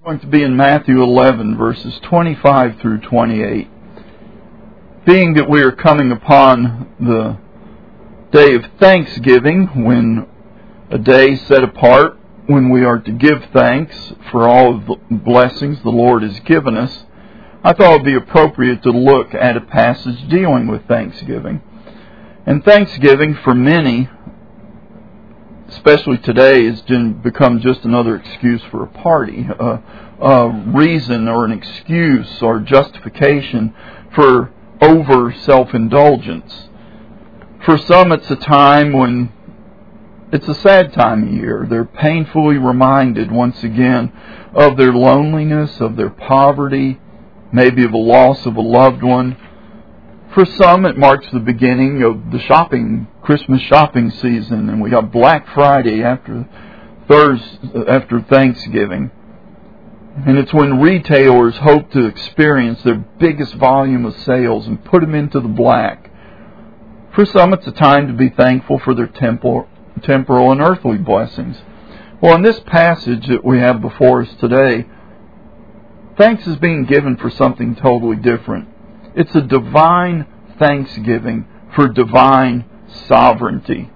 Going to be in Matthew 11, verses 25 through 28. Being that we are coming upon the day of Thanksgiving, when a day set apart when we are to give thanks for all of the blessings the Lord has given us, I thought it would be appropriate to look at a passage dealing with Thanksgiving. And Thanksgiving, for many, especially today, has become just another excuse for a party, a reason or an excuse or justification for over self-indulgence. For some, it's a time when it's a sad time of year. They're painfully reminded once again of their loneliness, of their poverty, maybe of a loss of a loved one. For some, it marks the beginning of the Christmas shopping season, and we got Black Friday after Thanksgiving. And it's when retailers hope to experience their biggest volume of sales and put them into the black. For some, it's a time to be thankful for their temporal and earthly blessings. Well, in this passage that we have before us today, thanks is being given for something totally different. It's a divine thanksgiving for divine sovereignty.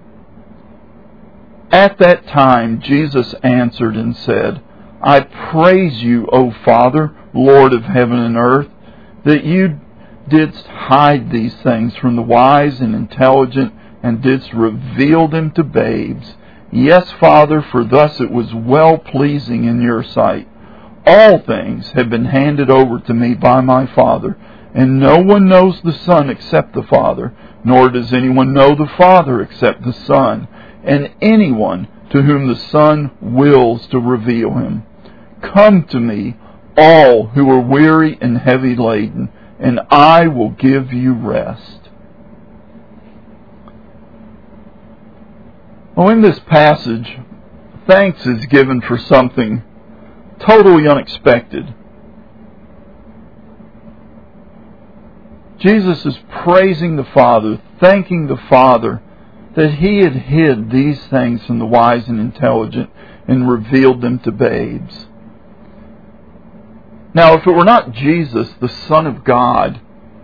At that time, Jesus answered and said, I praise you, O Father, Lord of heaven and earth, that you didst hide these things from the wise and intelligent, and didst reveal them to babes. Yes, Father, for thus it was well-pleasing in your sight. All things have been handed over to me by my Father, and no one knows the Son except the Father, nor does anyone know the Father except the Son, and anyone to whom the Son wills to reveal him. Come to me, all who are weary and heavy laden, and I will give you rest. Well, in this passage, thanks is given for something totally unexpected. Jesus is praising the Father, thanking the Father that He had hid these things from the wise and intelligent and revealed them to babes. Now, if it were not Jesus, the Son of God,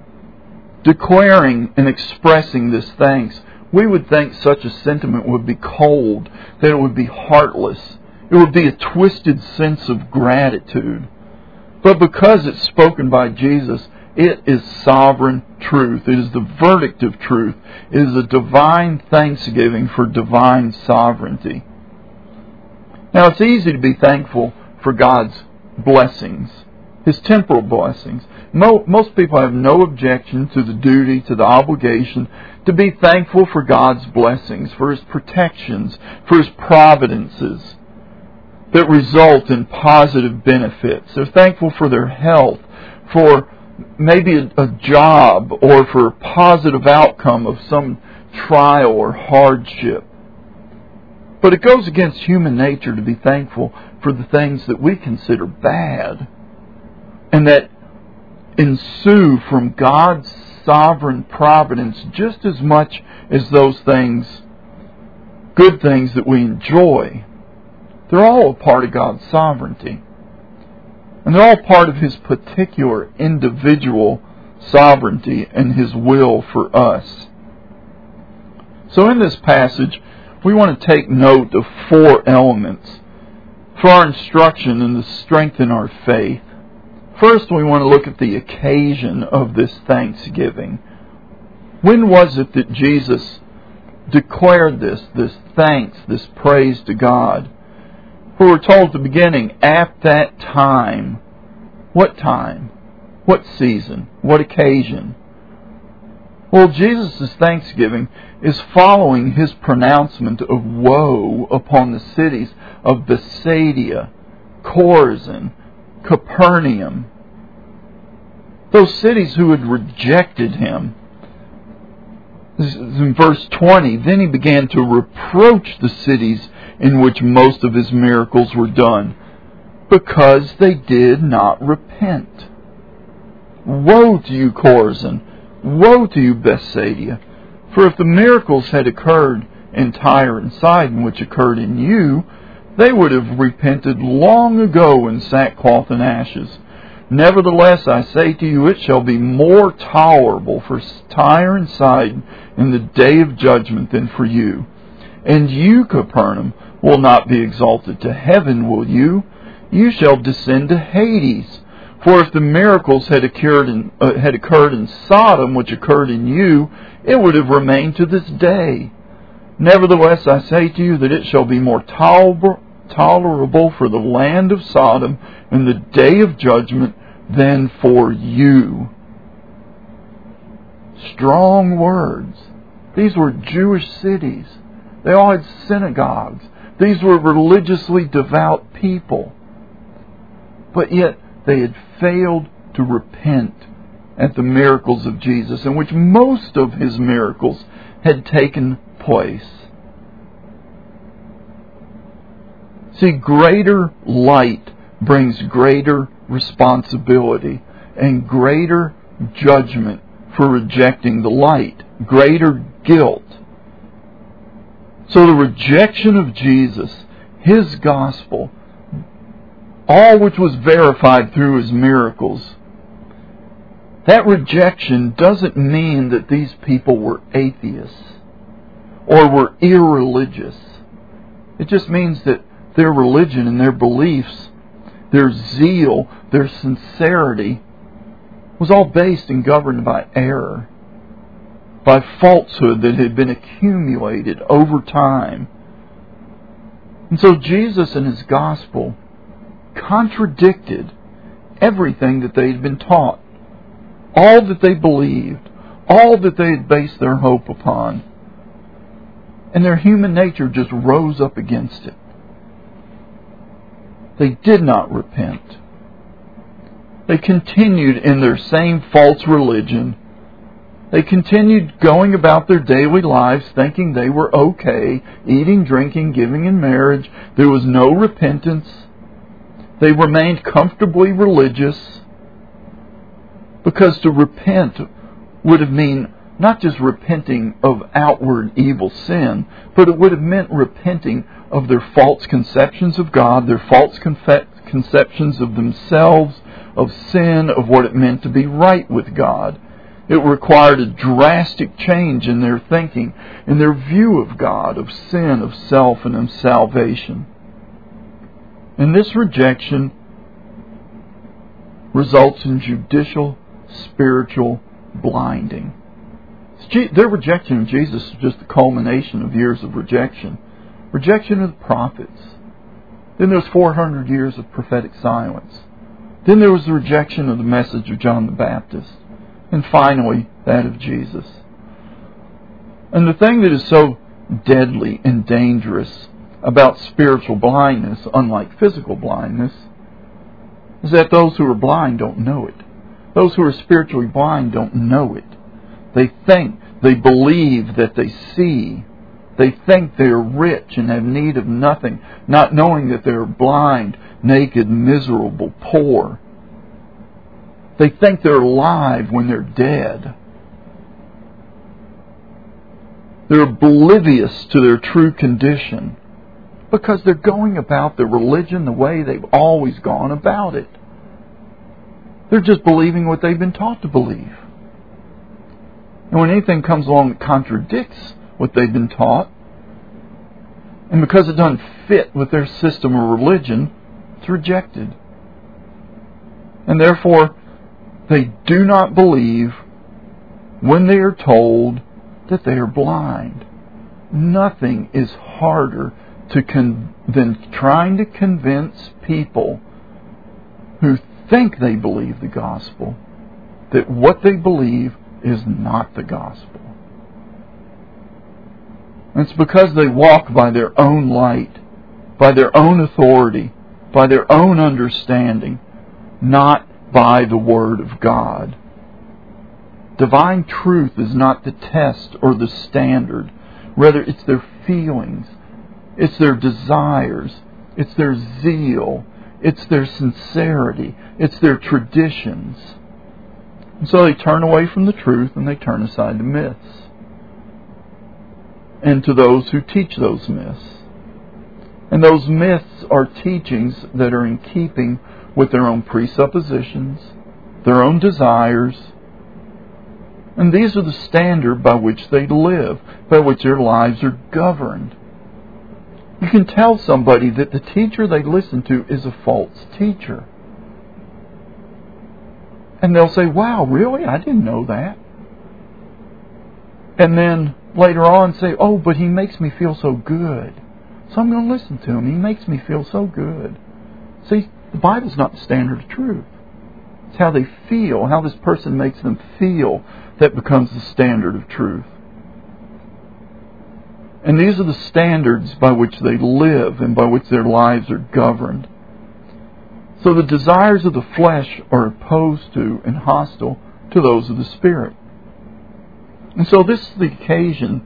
declaring and expressing this thanks, we would think such a sentiment would be cold, that it would be heartless. It would be a twisted sense of gratitude. But because it's spoken by Jesus, it is sovereign truth. It is the verdict of truth. It is a divine thanksgiving for divine sovereignty. Now, it's easy to be thankful for God's blessings, His temporal blessings. Most people have no objection to the duty, to the obligation to be thankful for God's blessings, for His protections, for His providences that result in positive benefits. They're thankful for their health, for maybe a job, or for a positive outcome of some trial or hardship. But it goes against human nature to be thankful for the things that we consider bad and that ensue from God's sovereign providence just as much as those things, good things that we enjoy. They're all a part of God's sovereignty. And they're all part of His particular individual sovereignty and His will for us. So in this passage, we want to take note of 4 elements for our instruction and to strengthen our faith. First, we want to look at the occasion of this thanksgiving. When was it that Jesus declared this thanks, this praise to God? For we're told at the beginning, at that time. What time? What season? What occasion? Well, Jesus' thanksgiving is following His pronouncement of woe upon the cities of Bethsaida, Chorazin, Capernaum. Those cities who had rejected Him. This is in verse 20. Then He began to reproach the cities in which most of His miracles were done, because they did not repent. Woe to you, Chorazin! Woe to you, Bethsaida! For if the miracles had occurred in Tyre and Sidon, which occurred in you, they would have repented long ago in sackcloth and ashes. Nevertheless, I say to you, it shall be more tolerable for Tyre and Sidon in the day of judgment than for you. And you, Capernaum, will not be exalted to heaven, will you? You shall descend to Hades. For if the miracles had occurred in Sodom, which occurred in you, it would have remained to this day. Nevertheless, I say to you that it shall be more tolerable for the land of Sodom in the day of judgment than for you. Strong words. These were Jewish cities. They all had synagogues. These were religiously devout people. But yet they had failed to repent at the miracles of Jesus, in which most of His miracles had taken place. See, greater light brings greater responsibility and greater judgment for rejecting the light, greater guilt. So the rejection of Jesus, His gospel, all which was verified through His miracles, that rejection doesn't mean that these people were atheists or were irreligious. It just means that their religion and their beliefs, their zeal, their sincerity was all based and governed by error, by falsehood that had been accumulated over time. And so Jesus and His gospel contradicted everything that they had been taught, all that they believed, all that they had based their hope upon. And their human nature just rose up against it. They did not repent. They continued in their same false religion. They continued going about their daily lives thinking they were okay, eating, drinking, giving in marriage. There was no repentance. They remained comfortably religious, because to repent would have meant not just repenting of outward evil sin, but it would have meant repenting of their false conceptions of God, their false conceptions of themselves, of sin, of what it meant to be right with God. It required a drastic change in their thinking, in their view of God, of sin, of self, and of salvation. And this rejection results in judicial, spiritual blinding. Their rejection of Jesus is just the culmination of years of rejection. Rejection of the prophets. Then there was 400 years of prophetic silence. Then there was the rejection of the message of John the Baptist. And finally, that of Jesus. And the thing that is so deadly and dangerous about spiritual blindness, unlike physical blindness, is that those who are blind don't know it. Those who are spiritually blind don't know it. They think, they believe that they see. They think they are rich and have need of nothing, not knowing that they are blind, naked, miserable, poor. They think they're alive when they're dead. They're oblivious to their true condition because they're going about their religion the way they've always gone about it. They're just believing what they've been taught to believe. And when anything comes along that contradicts what they've been taught, and because it doesn't fit with their system of religion, it's rejected. And therefore, they do not believe when they are told that they are blind. Nothing is harder than trying to convince people who think they believe the gospel that what they believe is not the gospel. And it's because they walk by their own light, by their own authority, by their own understanding, not by the Word of God. Divine truth is not the test or the standard. Rather, it's their feelings, it's their desires, it's their zeal, it's their sincerity, it's their traditions. And so they turn away from the truth and they turn aside to myths and to those who teach those myths. And those myths are teachings that are in keeping with their own presuppositions, their own desires. And these are the standard by which they live, by which their lives are governed. You can tell somebody that the teacher they listen to is a false teacher. And they'll say, wow, really? I didn't know that. And then later on say, oh, but he makes me feel so good. So I'm going to listen to him. He makes me feel so good. See, the Bible's not the standard of truth. It's how they feel, how this person makes them feel, that becomes the standard of truth. And these are the standards by which they live and by which their lives are governed. So the desires of the flesh are opposed to and hostile to those of the Spirit. And so this is the occasion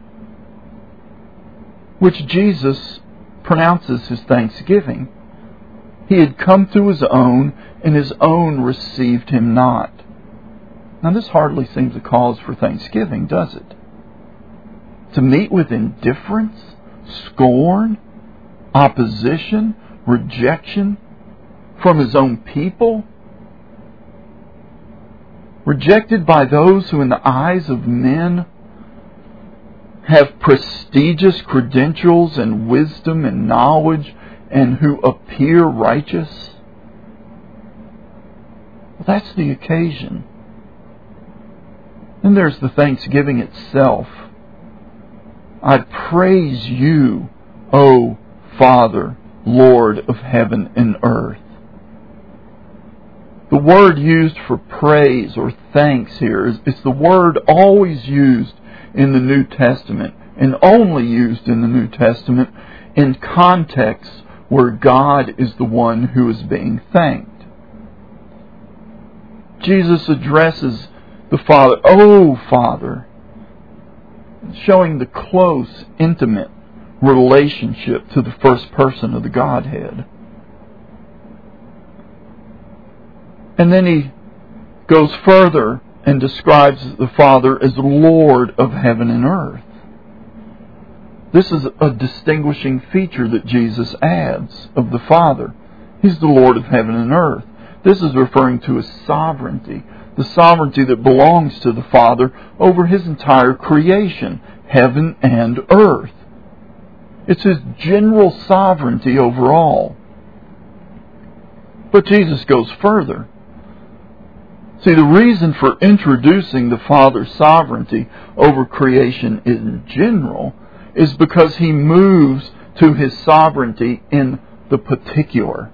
which Jesus pronounces his thanksgiving. He had come to his own, and his own received him not. Now this hardly seems a cause for thanksgiving, does it? To meet with indifference, scorn, opposition, rejection from his own people, rejected by those who in the eyes of men have prestigious credentials and wisdom and knowledge and who appear righteous. Well, that's the occasion. And there's the thanksgiving itself. I praise you, O Father, Lord of heaven and earth. The word used for praise or thanks here is the word always used in the New Testament and only used in the New Testament in contexts where God is the one who is being thanked. Jesus addresses the Father, "Oh, Father," showing the close, intimate relationship to the first person of the Godhead. And then he goes further and describes the Father as Lord of heaven and earth. This is a distinguishing feature that Jesus adds of the Father. He's the Lord of heaven and earth. This is referring to his sovereignty, the sovereignty that belongs to the Father over his entire creation, heaven and earth. It's his general sovereignty over all. But Jesus goes further. See, the reason for introducing the Father's sovereignty over creation in general is because he moves to his sovereignty in the particular.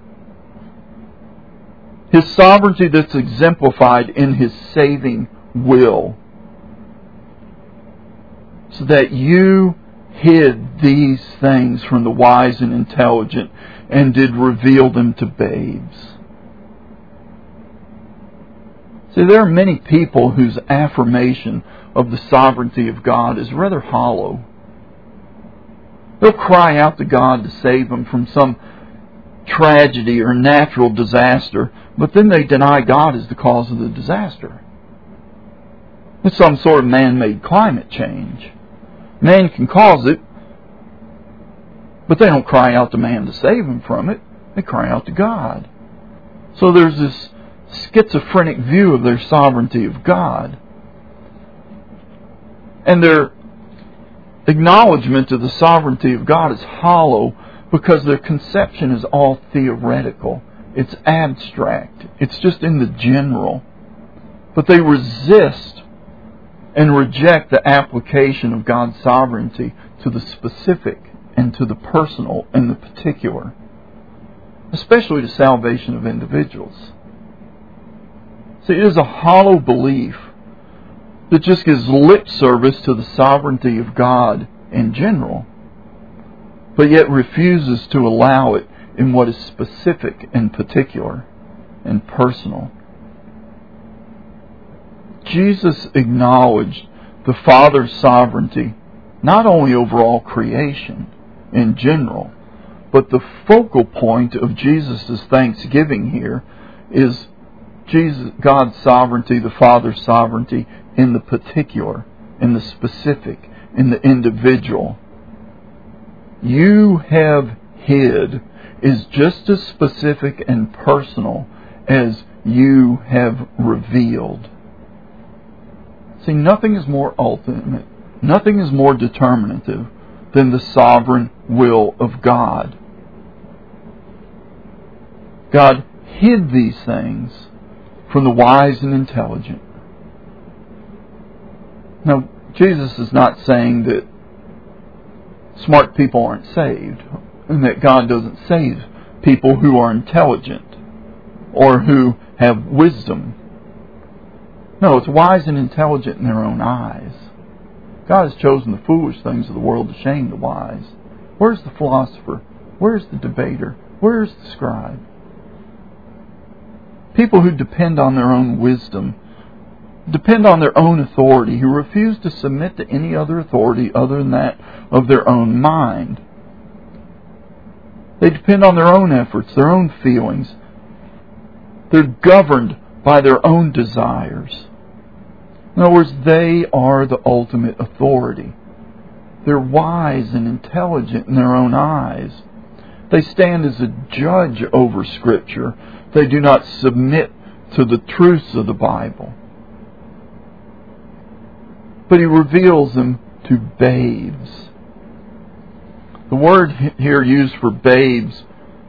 His sovereignty that's exemplified in his saving will. So that you hid these things from the wise and intelligent and did reveal them to babes. See, there are many people whose affirmation of the sovereignty of God is rather hollow. They'll cry out to God to save them from some tragedy or natural disaster, but then they deny God is the cause of the disaster. It's some sort of man-made climate change. Man can cause it, but they don't cry out to man to save them from it. They cry out to God. So there's this schizophrenic view of their sovereignty of God. And their acknowledgement of the sovereignty of God is hollow because their conception is all theoretical. It's abstract. It's just in the general. But they resist and reject the application of God's sovereignty to the specific and to the personal and the particular, especially the salvation of individuals. See, it is a hollow belief that just gives lip service to the sovereignty of God in general, but yet refuses to allow it in what is specific and particular and personal. Jesus acknowledged the Father's sovereignty not only over all creation in general, but the focal point of Jesus' thanksgiving here is God's sovereignty, the Father's sovereignty in the particular, in the specific, in the individual. You have hid is just as specific and personal as you have revealed. See, nothing is more ultimate, nothing is more determinative than the sovereign will of God. God hid these things from the wise and intelligent. Now, Jesus is not saying that smart people aren't saved, and that God doesn't save people who are intelligent or who have wisdom. No, it's wise and intelligent in their own eyes. God has chosen the foolish things of the world to shame the wise. Where's the philosopher? Where's the debater? Where's the scribe? People who depend on their own wisdom, depend on their own authority, who refuse to submit to any other authority other than that of their own mind. They depend on their own efforts, their own feelings. They're governed by their own desires. In other words, they are the ultimate authority. They're wise and intelligent in their own eyes. They stand as a judge over Scripture. They do not submit to the truths of the Bible. But He reveals them to babes. The word here used for babes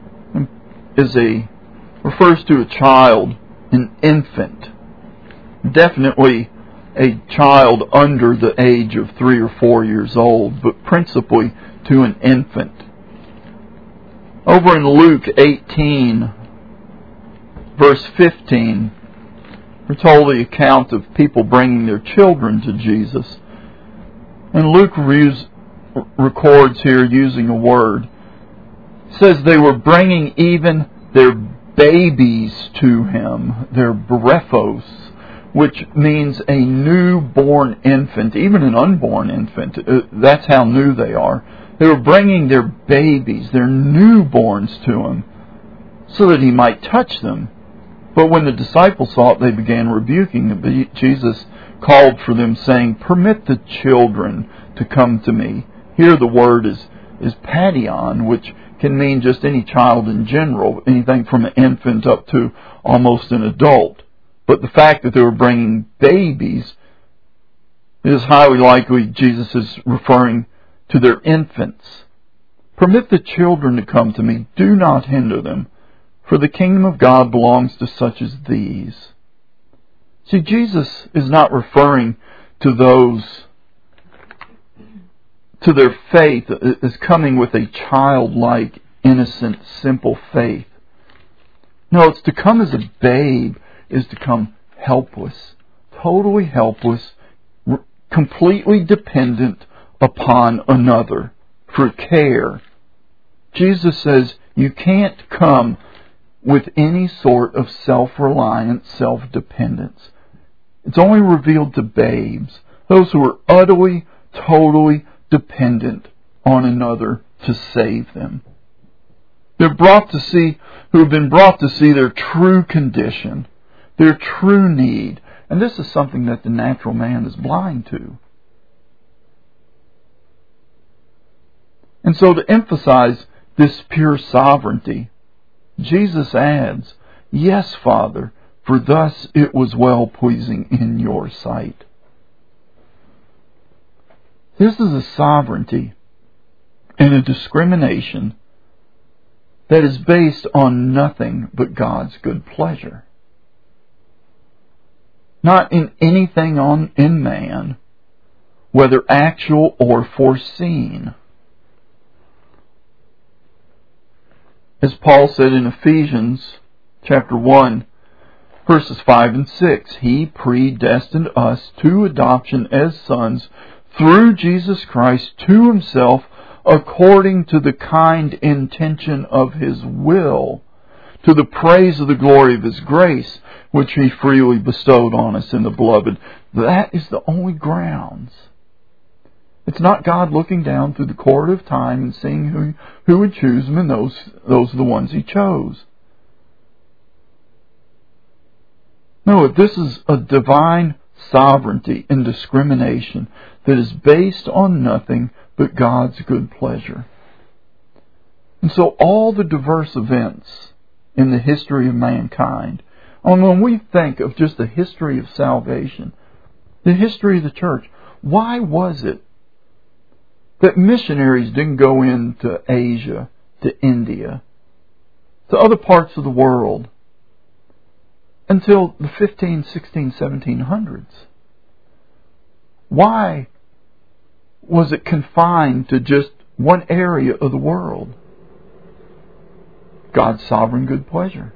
refers to a child, an infant. Definitely a child under the age of 3 or 4 years old, but principally to an infant. Over in Luke 18, verse 15, we're told the account of people bringing their children to Jesus. And Luke records here using a word. It says they were bringing even their babies to Him, their brephos, which means a newborn infant, even an unborn infant. That's how new they are. They were bringing their babies, their newborns to Him, so that He might touch them. But when the disciples saw it, they began rebuking them. Jesus called for them, saying, "Permit the children to come to me." Here the word is padion, which can mean just any child in general, anything from an infant up to almost an adult. But the fact that they were bringing babies, it is highly likely Jesus is referring to their infants. "Permit the children to come to me. Do not hinder them, for the kingdom of God belongs to such as these." See, Jesus is not referring to those, to their faith as coming with a childlike, innocent, simple faith. No, it's to come as a babe is to come helpless, totally helpless, completely dependent upon another for care. Jesus says you can't come with any sort of self-reliance, self-dependence. It's only revealed to babes, those who are utterly, totally dependent on another to save them. They're who have been brought to see their true condition, their true need. And this is something that the natural man is blind to. And so to emphasize this pure sovereignty, Jesus adds, "Yes, Father, for thus it was well-pleasing in your sight." This is a sovereignty and a discrimination that is based on nothing but God's good pleasure. Not in anything in man, whether actual or foreseen. As Paul said in Ephesians chapter 1, verses 5 and 6, He predestined us to adoption as sons through Jesus Christ to Himself, according to the kind intention of His will, to the praise of the glory of His grace, which He freely bestowed on us in the Beloved. That is the only grounds. It's not God looking down through the court of time and seeing who would choose Him, and those are the ones He chose. No, this is a divine sovereignty and discrimination that is based on nothing but God's good pleasure. And so all the diverse events in the history of mankind, and when we think of just the history of salvation, the history of the church, why was it that missionaries didn't go into Asia, to India, to other parts of the world until the 15, 16, 1700s? Why was it confined to just one area of the world? God's sovereign good pleasure.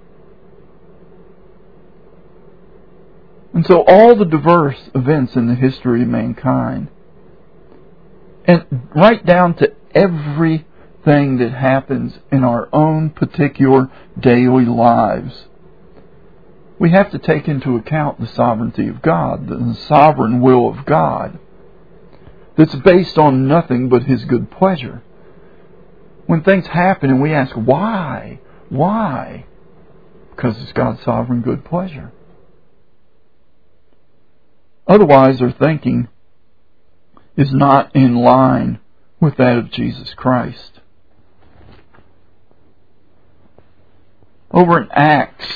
And so all the diverse events in the history of mankind, and right down to everything that happens in our own particular daily lives, we have to take into account the sovereignty of God, the sovereign will of God, that's based on nothing but His good pleasure. When things happen and we ask, why? Why? Because it's God's sovereign good pleasure. Otherwise, our thinking is not in line with that of Jesus Christ. Over in Acts,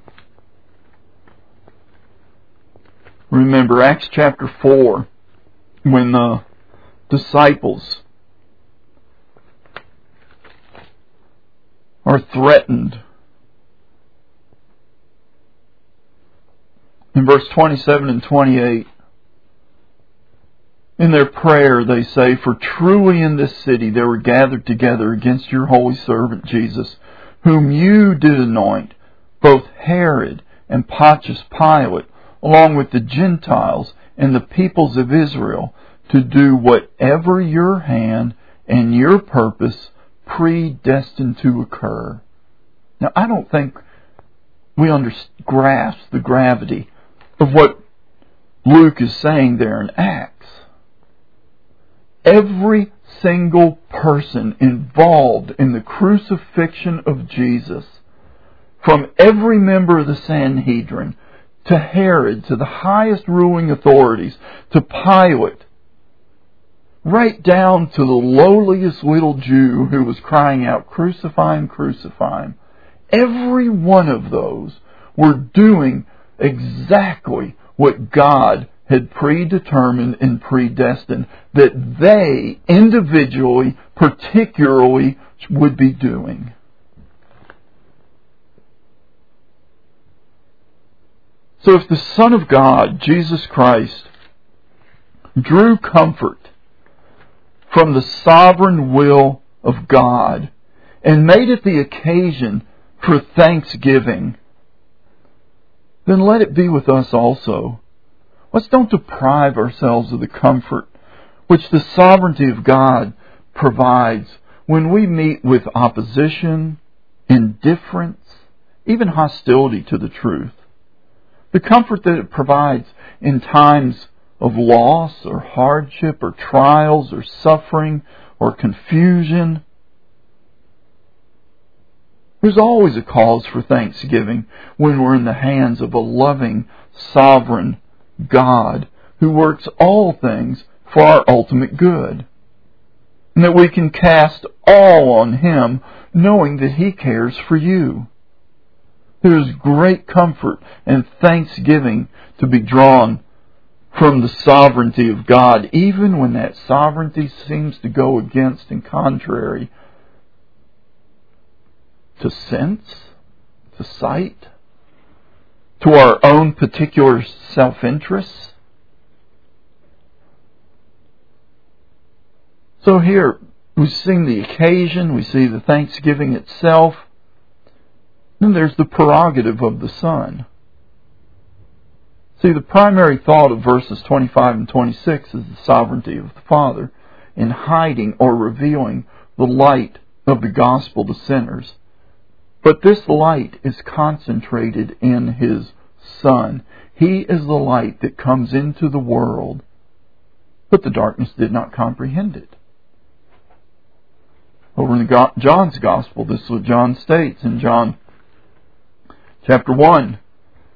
remember Acts chapter 4, when the disciples are threatened. In verse 27 and 28, in their prayer they say, "For truly in this city they were gathered together against your holy servant Jesus, whom you did anoint, both Herod and Pontius Pilate, along with the Gentiles and the peoples of Israel, to do whatever your hand and your purpose predestined to occur." Now, I don't think we grasp the gravity of what Luke is saying there in Acts. Every single person involved in the crucifixion of Jesus, from every member of the Sanhedrin, to Herod, to the highest ruling authorities, to Pilate, right down to the lowliest little Jew who was crying out, "Crucify him, crucify him." Every one of those were doing exactly what God had predetermined and predestined that they individually, particularly, would be doing. So if the Son of God, Jesus Christ, drew comfort from the sovereign will of God and made it the occasion for thanksgiving, then let it be with us also. Let's don't deprive ourselves of the comfort which the sovereignty of God provides when we meet with opposition, indifference, even hostility to the truth. The comfort that it provides in times of loss or hardship or trials or suffering or confusion. There's always a cause for thanksgiving when we're in the hands of a loving, sovereign God who works all things for our ultimate good. And that we can cast all on Him, knowing that He cares for you. There is great comfort and thanksgiving to be drawn from the sovereignty of God, even when that sovereignty seems to go against and contrary to sense, to sight, to our own particular self-interests. So here we see the occasion, we see the thanksgiving itself. Then there's the prerogative of the Son. See, the primary thought of verses 25 and 26 is the sovereignty of the Father in hiding or revealing the light of the gospel to sinners. But this light is concentrated in His Son. He is the light that comes into the world, but the darkness did not comprehend it. Over in John's Gospel, this is what John states in John chapter 1,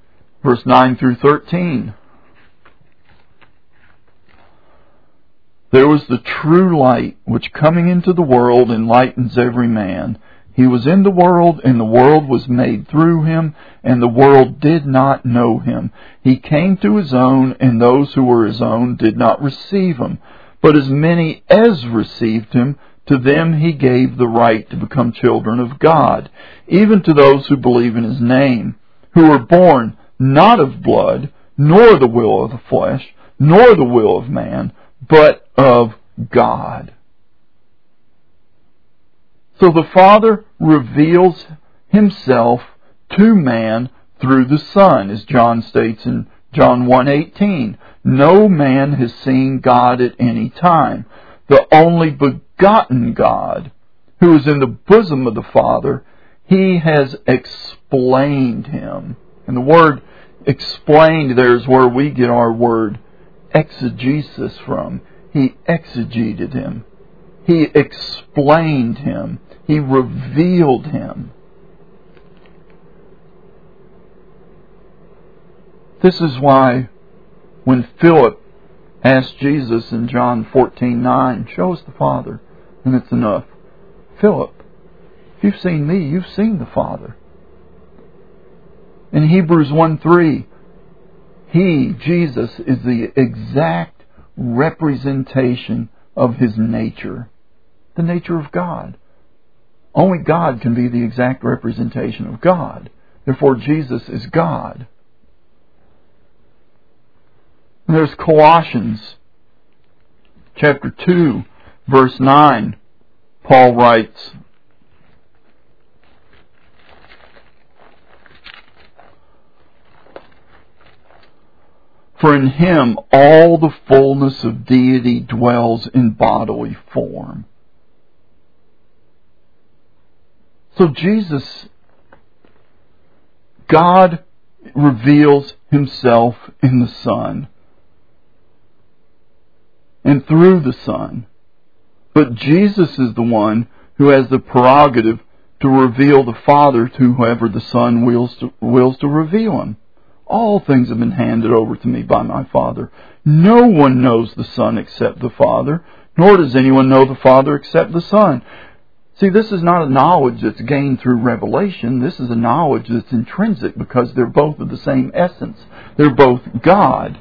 verse 9 through 13. There was the true light, which coming into the world enlightens every man. He was in the world, and the world was made through him, and the world did not know him. He came to his own, and those who were his own did not receive him. But as many as received him, to them he gave the right to become children of God, even to those who believe in his name, who were born not of blood, nor the will of the flesh, nor the will of man, but of God. So the Father reveals himself to man through the Son, as John states in John 1:18. No man has seen God at any time. The only begotten God, who is in the bosom of the Father, he has explained him. And the word explained there is where we get our word exegesis from. He exegeted him. He explained him. He revealed him. This is why when Philip asked Jesus in John 14:9, show us the Father, and it's enough. Philip, if you've seen me, you've seen the Father. In Hebrews 1:3, he, Jesus, is the exact representation of his nature, the nature of God. Only God can be the exact representation of God. Therefore, Jesus is God. And there's Colossians chapter 2, verse 9. Paul writes, for in him all the fullness of deity dwells in bodily form. So Jesus, God reveals himself in the Son and through the Son. But Jesus is the one who has the prerogative to reveal the Father to whoever the Son wills to reveal him. All things have been handed over to me by my Father. No one knows the Son except the Father, nor does anyone know the Father except the Son. See, this is not a knowledge that's gained through revelation. This is a knowledge that's intrinsic because they're both of the same essence. They're both God.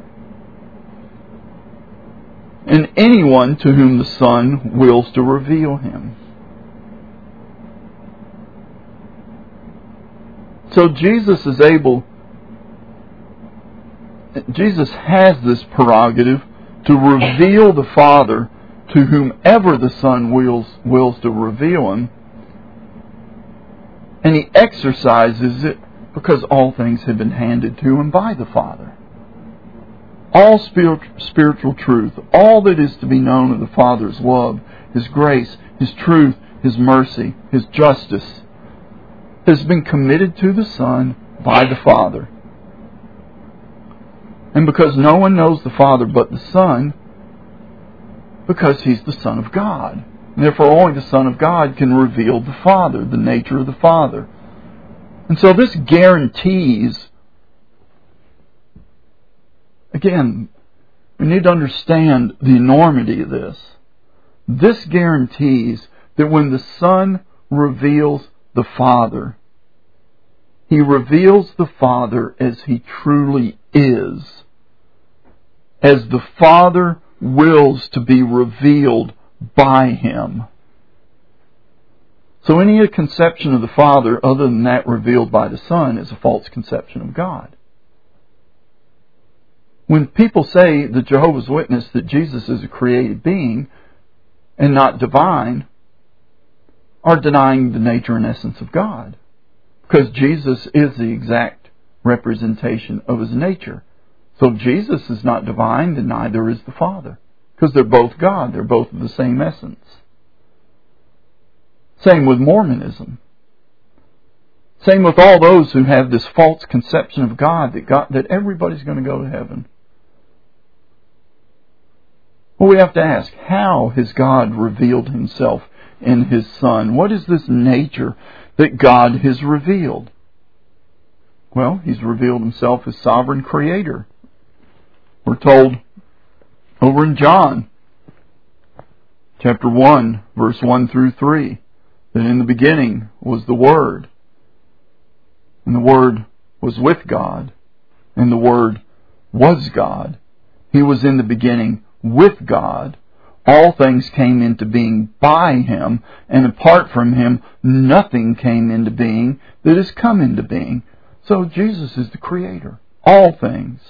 And anyone to whom the Son wills to reveal him. So Jesus has this prerogative to reveal the Father to whomever the Son wills to reveal him. And he exercises it because all things have been handed to him by the Father. All spiritual truth, all that is to be known of the Father's love, His grace, His truth, His mercy, His justice, has been committed to the Son by the Father. And because no one knows the Father but the Son, because He's the Son of God. And therefore only the Son of God can reveal the Father, the nature of the Father. And so this guarantees, again, we need to understand the enormity of this. This guarantees that when the Son reveals the Father, He reveals the Father as He truly is, as the Father wills to be revealed by Him. So any conception of the Father other than that revealed by the Son is a false conception of God. When people say, the Jehovah's Witness, that Jesus is a created being and not divine, are denying the nature and essence of God. Because Jesus is the exact representation of His nature. So if Jesus is not divine, then neither is the Father. Because they're both God. They're both of the same essence. Same with Mormonism. Same with all those who have this false conception of God, that everybody's going to go to heaven. Well, we have to ask, how has God revealed Himself in His Son? What is this nature that God has revealed? Well, He's revealed Himself as sovereign creator. We're told over in John chapter 1, verse 1 through 3, that in the beginning was the Word, and the Word was with God, and the Word was God. He was in the beginning with God. All things came into being by Him, and apart from Him, nothing came into being that has come into being. So Jesus is the Creator. All things.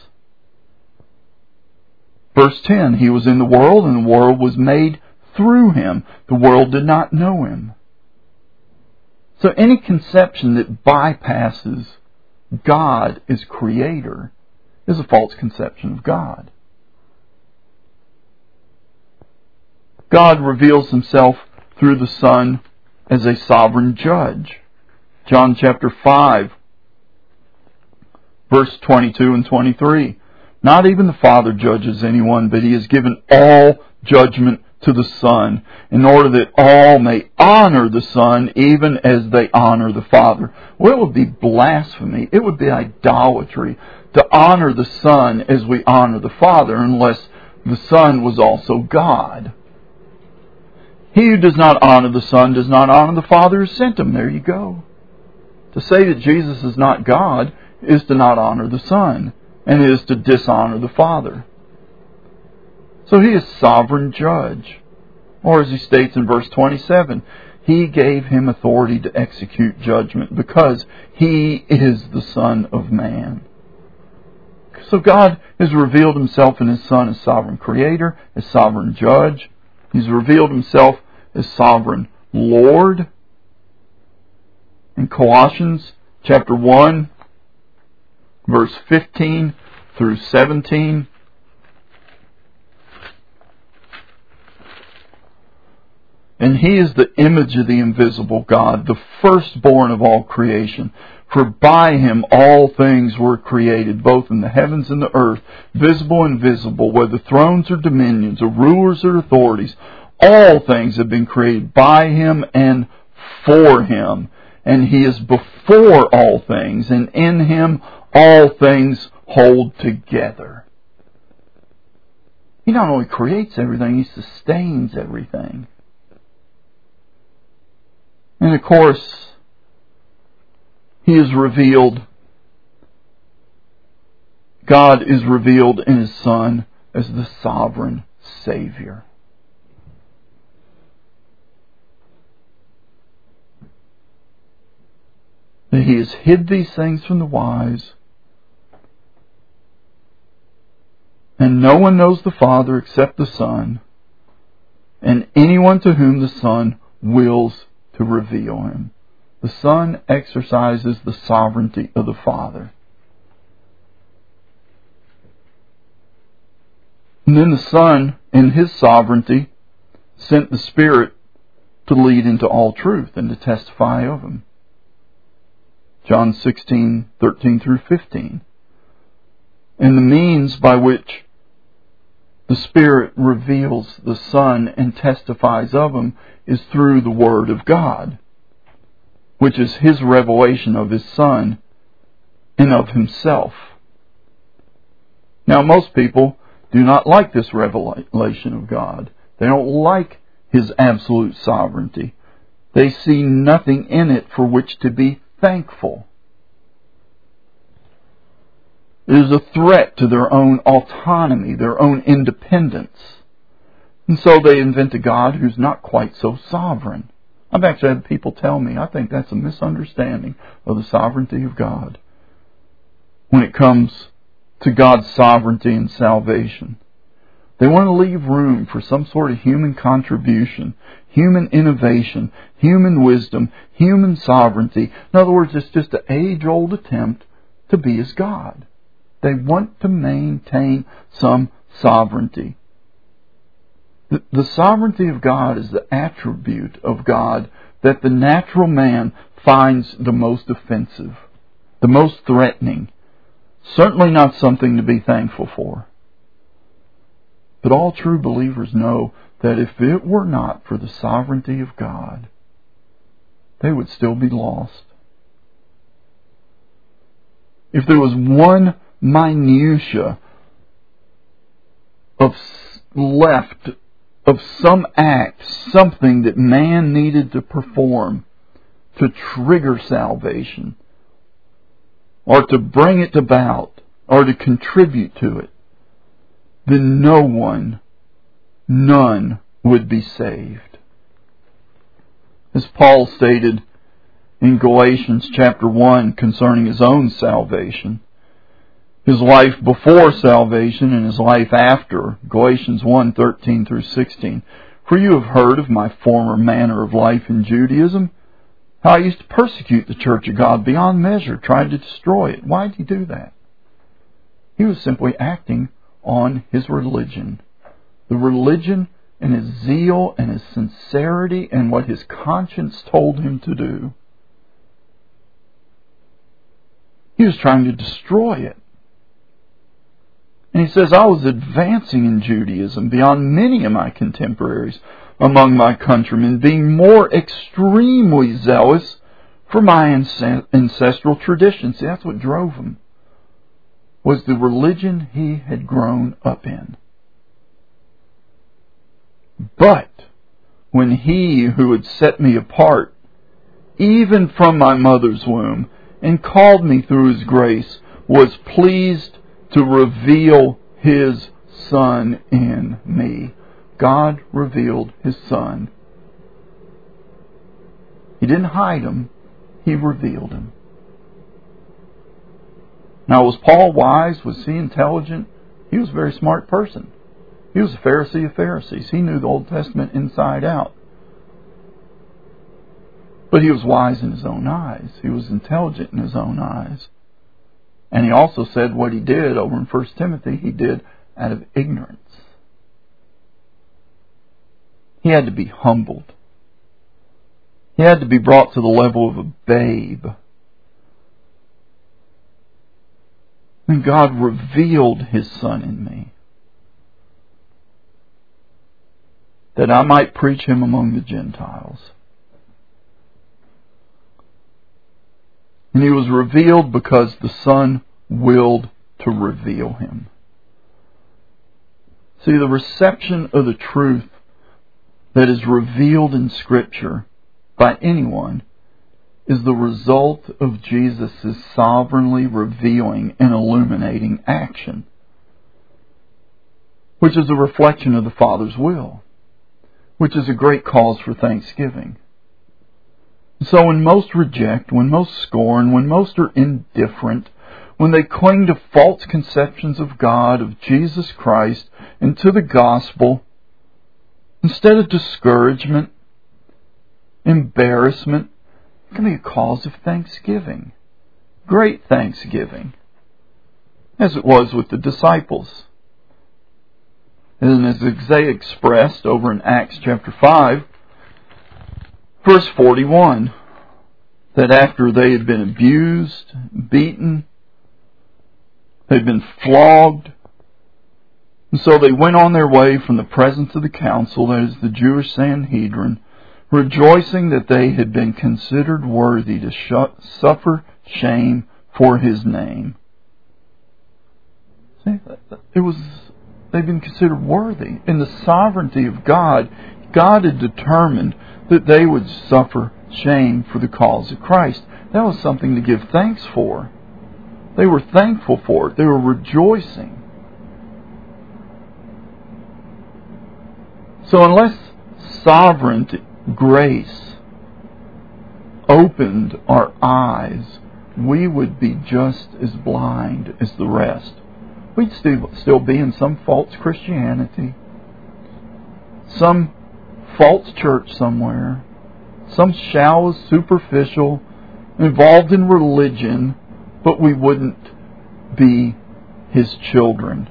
Verse 10, He was in the world, and the world was made through Him. The world did not know Him. So any conception that bypasses God as Creator is a false conception of God. God reveals Himself through the Son as a sovereign judge. John chapter 5, verse 22 and 23. Not even the Father judges anyone, but He has given all judgment to the Son, in order that all may honor the Son even as they honor the Father. Well, it would be blasphemy. It would be idolatry to honor the Son as we honor the Father, unless the Son was also God. He who does not honor the Son does not honor the Father who sent Him. There you go. To say that Jesus is not God is to not honor the Son, and is to dishonor the Father. So He is sovereign judge. Or as He states in verse 27, He gave Him authority to execute judgment because He is the Son of Man. So God has revealed Himself in His Son as sovereign Creator, as sovereign judge. He's revealed Himself as sovereign Lord. In Colossians chapter 1, verse 15 through 17, and He is the image of the invisible God, the firstborn of all creation. For by Him all things were created, both in the heavens and the earth, visible and invisible, whether thrones or dominions, or rulers or authorities. All things have been created by Him and for Him. And He is before all things, and in Him all things hold together. He not only creates everything, He sustains everything. And of course, He is revealed, God is revealed in His Son as the sovereign Savior. That He has hid these things from the wise, and no one knows the Father except the Son, and anyone to whom the Son wills to reveal Him. The Son exercises the sovereignty of the Father. And then the Son, in His sovereignty, sent the Spirit to lead into all truth and to testify of Him. John 16:13 through 15. And the means by which the Spirit reveals the Son and testifies of Him is through the Word of God, which is His revelation of His Son and of Himself. Now, most people do not like this revelation of God. They don't like His absolute sovereignty. They see nothing in it for which to be thankful. It is a threat to their own autonomy, their own independence. And so they invent a God who's not quite so sovereign. I've actually had people tell me, I think that's a misunderstanding of the sovereignty of God when it comes to God's sovereignty and salvation. They want to leave room for some sort of human contribution, human innovation, human wisdom, human sovereignty. In other words, it's just an age-old attempt to be as God. They want to maintain some sovereignty. The sovereignty of God is the attribute of God that the natural man finds the most offensive, the most threatening. Certainly not something to be thankful for. But all true believers know that if it were not for the sovereignty of God, they would still be lost. If there was one minutia left of some act, something that man needed to perform to trigger salvation, or to bring it about, or to contribute to it, then none would be saved. As Paul stated in Galatians chapter 1 concerning his own salvation, his life before salvation and his life after, Galatians 1:13 through 16. For you have heard of my former manner of life in Judaism, how I used to persecute the church of God beyond measure, tried to destroy it. Why did he do that? He was simply acting on his religion. The religion and his zeal and his sincerity and what his conscience told him to do. He was trying to destroy it. And he says, I was advancing in Judaism beyond many of my contemporaries among my countrymen, being more extremely zealous for my ancestral traditions. See, that's what drove him, was the religion he had grown up in. But when he who had set me apart, even from my mother's womb, and called me through his grace, was pleased to reveal his Son in me. God revealed his Son. He didn't hide him, he revealed him. Now, was Paul wise? Was he intelligent? He was a very smart person. He was a Pharisee of Pharisees. He knew the Old Testament inside out. But he was wise in his own eyes. He was intelligent in his own eyes. And he also said what he did over in 1 Timothy, he did out of ignorance. He had to be humbled. He had to be brought to the level of a babe. And God revealed his Son in me, that I might preach him among the Gentiles. And he was revealed because the Son willed to reveal him. See, the reception of the truth that is revealed in Scripture by anyone is the result of Jesus' sovereignly revealing and illuminating action, which is a reflection of the Father's will, which is a great cause for thanksgiving. So when most reject, when most scorn, when most are indifferent, when they cling to false conceptions of God, of Jesus Christ, and to the gospel, instead of discouragement, embarrassment, it can be a cause of thanksgiving. Great thanksgiving. As it was with the disciples. And as Isaiah expressed over in Acts chapter 5, verse 41, that after they had been abused, beaten, they'd been flogged, and so they went on their way from the presence of the council, that is the Jewish Sanhedrin, rejoicing that they had been considered worthy to suffer shame for his name. See, they've been considered worthy. In the sovereignty of God, God had determined that they would suffer shame for the cause of Christ. That was something to give thanks for. They were thankful for it. They were rejoicing. So unless sovereign grace opened our eyes, we would be just as blind as the rest. We'd still be in some false Christianity, some false church somewhere, some shallow, superficial, involved in religion, but we wouldn't be his children.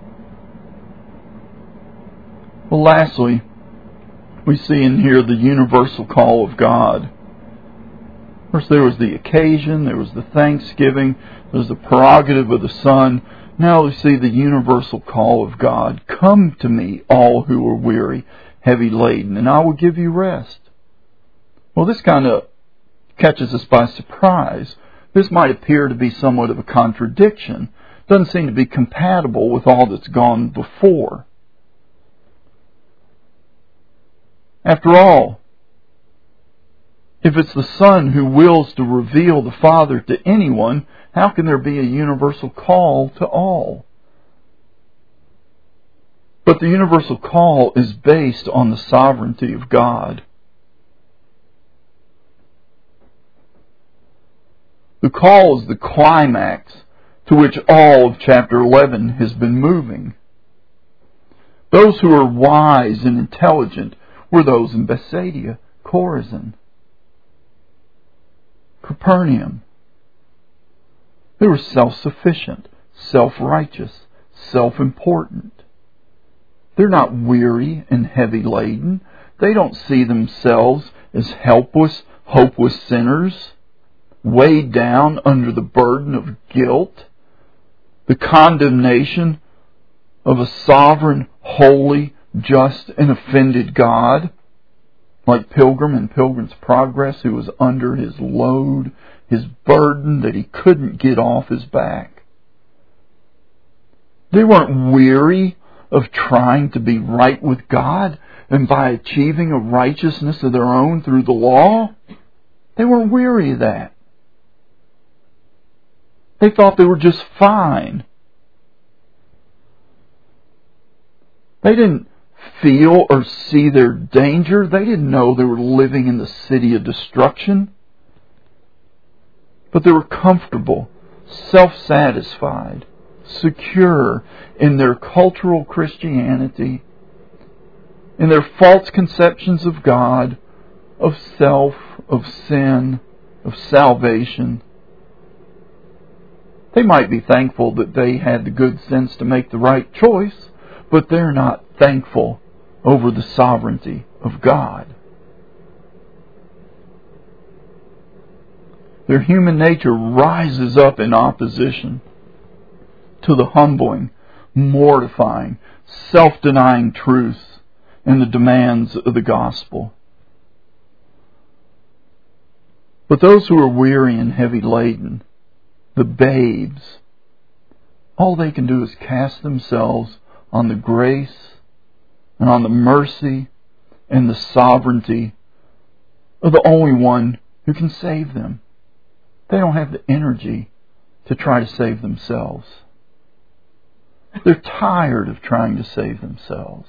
Well, lastly, we see in here the universal call of God. First, there was the occasion, there was the thanksgiving, there was the prerogative of the Son. Now we see the universal call of God. Come to me, all who are weary, heavy laden, and I will give you rest. Well, this kind of catches us by surprise. This might appear to be somewhat of a contradiction. Doesn't seem to be compatible with all that's gone before. After all, if it's the Son who wills to reveal the Father to anyone, how can there be a universal call to all? But the universal call is based on the sovereignty of God. The call is the climax to which all of chapter 11 has been moving. Those who are wise and intelligent were those in Bethsaida, Chorazin, Capernaum. They were self-sufficient, self-righteous, self-important. They're not weary and heavy laden. They don't see themselves as helpless, hopeless sinners, weighed down under the burden of guilt, the condemnation of a sovereign, holy, just, and offended God, like Pilgrim in Pilgrim's Progress, who was under his load, his burden that he couldn't get off his back. They weren't weary of trying to be right with God and by achieving a righteousness of their own through the law. They weren't weary of that. They thought they were just fine. They didn't feel or see their danger. They didn't know they were living in the city of destruction. But they were comfortable, self-satisfied, secure in their cultural Christianity, in their false conceptions of God, of self, of sin, of salvation. They might be thankful that they had the good sense to make the right choice, but they're not thankful over the sovereignty of God. Their human nature rises up in opposition to the humbling, mortifying, self-denying truths and the demands of the gospel. But those who are weary and heavy laden, the babes, all they can do is cast themselves on the grace and on the mercy and the sovereignty of the only one who can save them. They don't have the energy to try to save themselves. They're tired of trying to save themselves.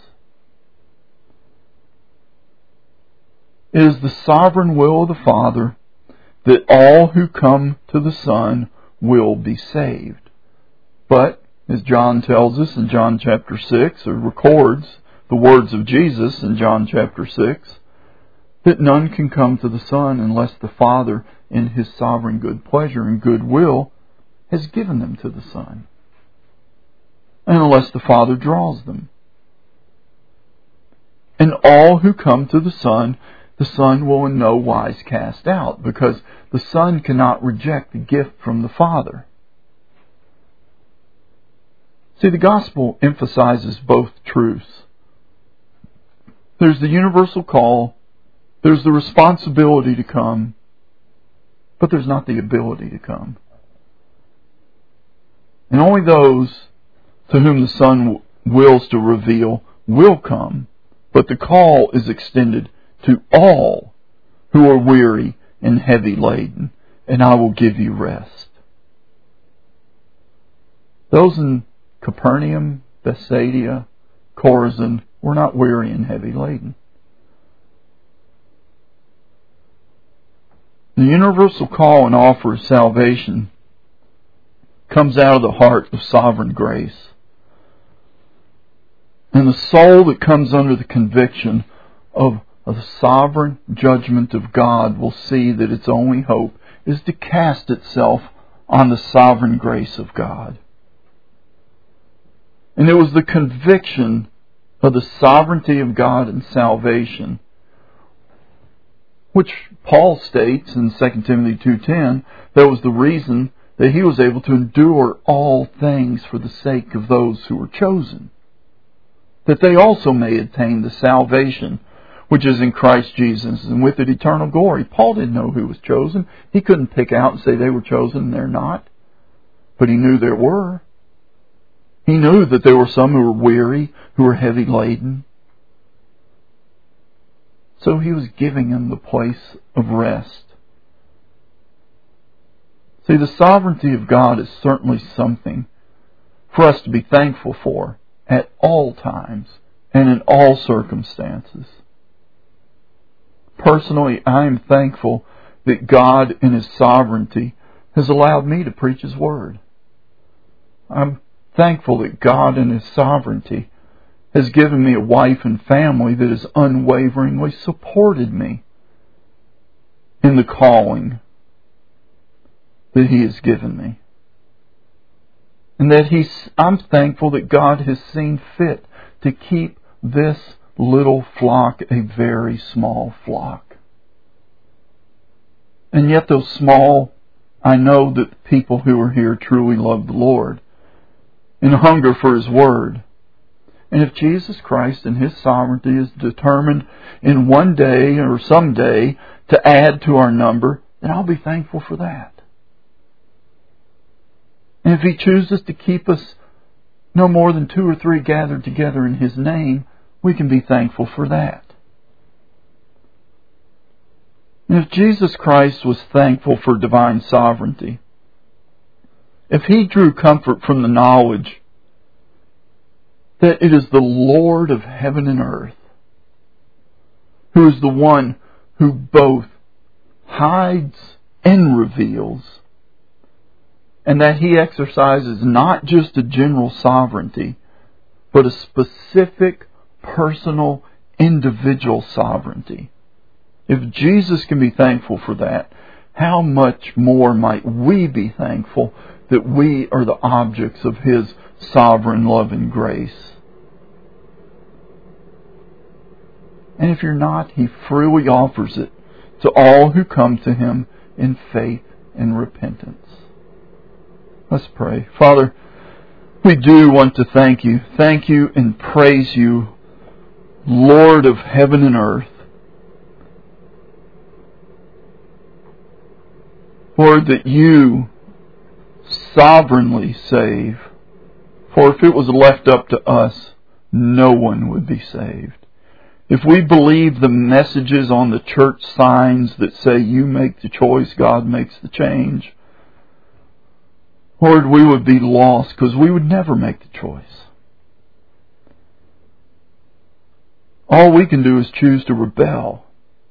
It is the sovereign will of the Father that all who come to the Son will be saved. But, as John tells us in John chapter 6, or records the words of Jesus in John chapter 6, that none can come to the Son unless the Father, in His sovereign good pleasure and good will, has given them to the Son, and unless the Father draws them. And all who come to the Son will in no wise cast out, because the Son cannot reject the gift from the Father. See, the gospel emphasizes both truths. There's the universal call, there's the responsibility to come, but there's not the ability to come. And only those to whom the Son wills to reveal will come, but the call is extended to all who are weary and heavy laden, and I will give you rest. Those in Capernaum, Bethsaida, Chorazin were not weary and heavy laden. The universal call and offer of salvation comes out of the heart of sovereign grace. And the soul that comes under the conviction of the sovereign judgment of God will see that its only hope is to cast itself on the sovereign grace of God. And it was the conviction of the sovereignty of God and salvation, which Paul states in 2 Timothy 2:10, that was the reason that he was able to endure all things for the sake of those who were chosen, that they also may attain the salvation which is in Christ Jesus, and with it eternal glory. Paul didn't know who was chosen. He couldn't pick out and say they were chosen and they're not. But he knew there were. He knew that there were some who were weary, who were heavy laden. So He was giving him the place of rest. See, the sovereignty of God is certainly something for us to be thankful for at all times and in all circumstances. Personally, I am thankful that God in His sovereignty has allowed me to preach His Word. I'm thankful that God in His sovereignty has given me a wife and family that has unwaveringly supported me in the calling that He has given me. And that I'm thankful that God has seen fit to keep this little flock a very small flock. And yet though small, I know that the people who are here truly love the Lord and hunger for His Word. And if Jesus Christ in His sovereignty is determined in one day or someday to add to our number, then I'll be thankful for that. And if He chooses to keep us no more than 2 or 3 gathered together in His name, we can be thankful for that. And if Jesus Christ was thankful for divine sovereignty, if He drew comfort from the knowledge that it is the Lord of heaven and earth who is the one who both hides and reveals, and that He exercises not just a general sovereignty, but a specific, personal, individual sovereignty. If Jesus can be thankful for that, how much more might we be thankful that we are the objects of His sovereign love and grace? And if you're not, He freely offers it to all who come to Him in faith and repentance. Let's pray. Father, we do want to thank You. Thank You and praise You, Lord of heaven and earth. Lord, that You sovereignly save. For if it was left up to us, no one would be saved. If we believe the messages on the church signs that say You make the choice, God makes the change, Lord, we would be lost because we would never make the choice. All we can do is choose to rebel.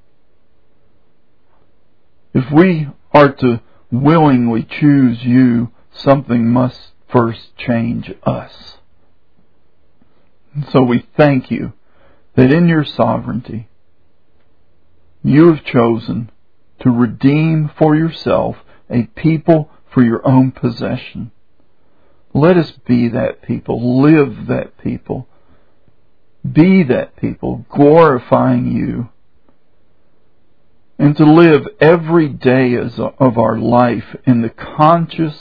If we are to willingly choose You, something must first change us. And so we thank You that in Your sovereignty, You have chosen to redeem for Yourself a people for Your own possession. Let us be that people, live that people, be that people, glorifying You, and to live every day of our life in the conscious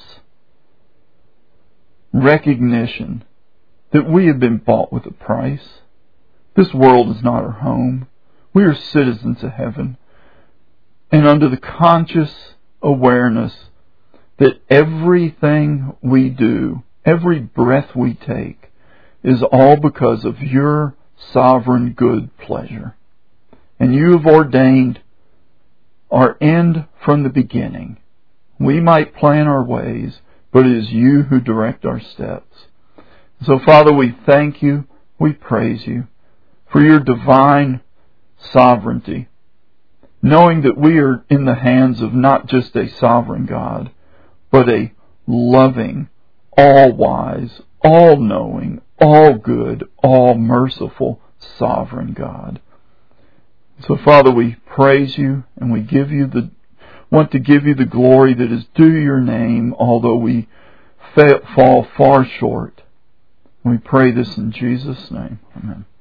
recognition that we have been bought with a price. This world is not our home. We are citizens of heaven. And under the conscious awareness that everything we do, every breath we take, is all because of Your sovereign good pleasure. And You have ordained our end from the beginning. We might plan our ways, but it is You who direct our steps. So, Father, we thank You, we praise You for Your divine sovereignty, knowing that we are in the hands of not just a sovereign God, but a loving, all-wise, all-knowing, all-good, all-merciful, sovereign God. So, Father, we praise You and we want to give You the glory that is due Your name, although we fall far short. We pray this in Jesus' name. Amen.